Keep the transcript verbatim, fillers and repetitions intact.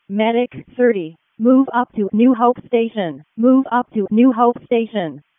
Medic thirty. Move up to New Hope Station. Move up to New Hope Station.